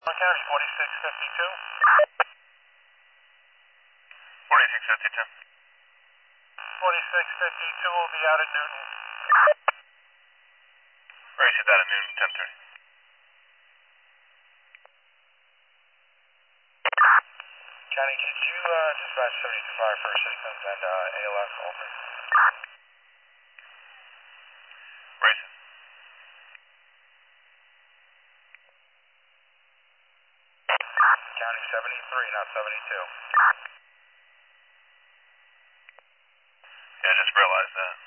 County 4652. 4652. 4652 will be out at Newton. Raced out at noon, 10:30. County, could you dispatch 72 Fire First Systems and ALS Alton? Raced. County 73, not 72. Yeah, I just realized that.